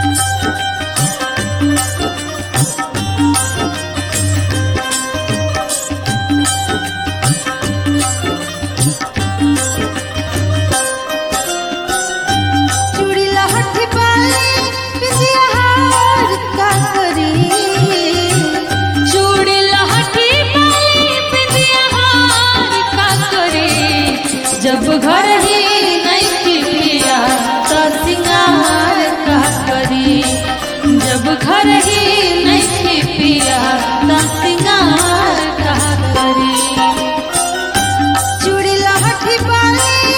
जब घर ही नहीं पिया तो सिंगार का करी। जब घर ही नहीं पिया तो सिंगार का करी। चूड़ी लहठी बाली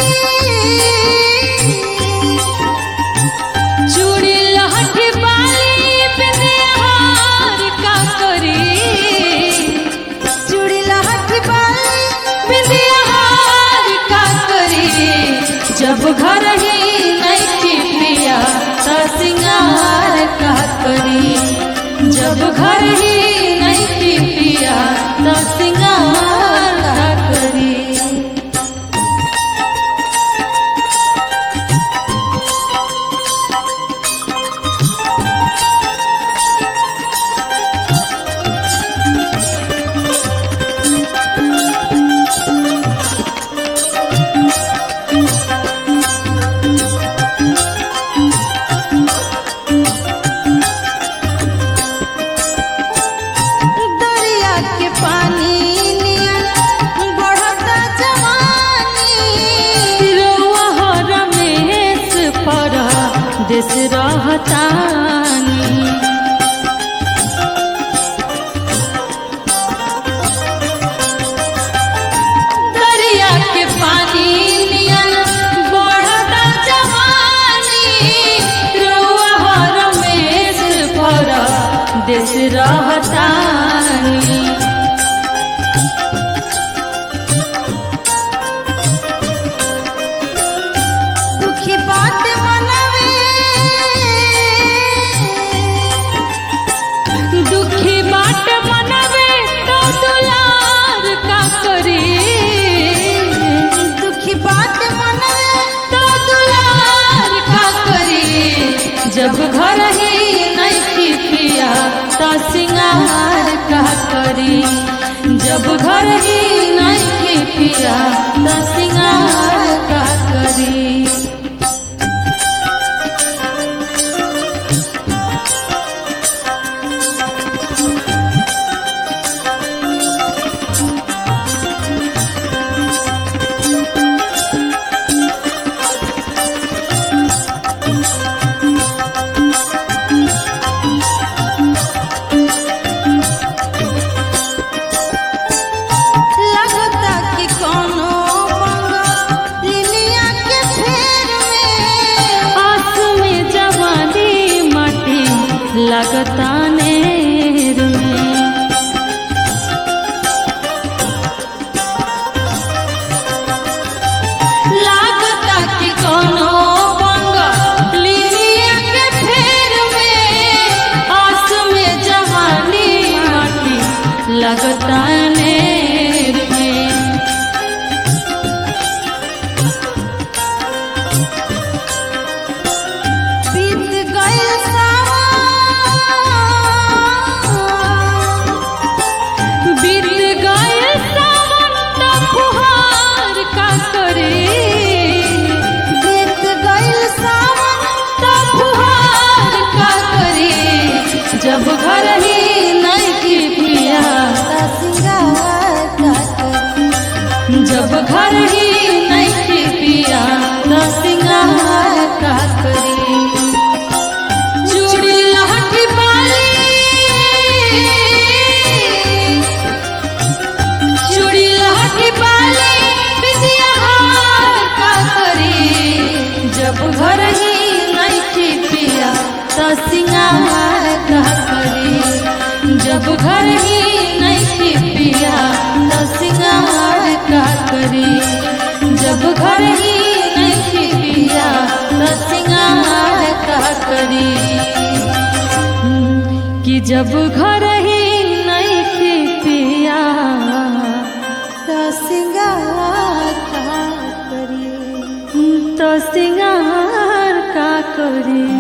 चूड़ी लहठी बाली बिंदिया हार का करी। चूड़ी लहठी बाली बिंदिया जब घर ही नहीं पिया तो सिंगार का करी। जब घर ही नहीं पिया तो सिंगार का करी। देश रहतानी दरिया के पानी नियन बढ़ता जवानी। रउआ रमेश पर देश रहतानी। दुखी बात दुखी बाट मनवे तो दुलार का करी। दुखी बाट मनवे तो दुलार का करी। जब घर ही नहीं पिया तो सिंगार का करी। जब घर ही नहीं पिया तो सिंगार का करी। लगता नेर में लागता कि कोनो बंगलिया के फेर में। आस में जवानी माटी लगता नेर में। बीत गए जब घर ही नहीं पिया तो सिंगार का करी। जब घर ही नहीं पिया तो सिंगार का करी। चूड़ी लहठी बाली चूड़ी लहठी बाली बिंदिया हार का करी। जब घर ही नहीं पिया तो सिंगार का करी। जब घर ही नहीं पिया तो सिंगार का करी। जब घर ही नहीं पिया तो सिंगार का करी। कि जब घर ही नहीं पिया तो सिंगार का करी। तो सिंगार का करी।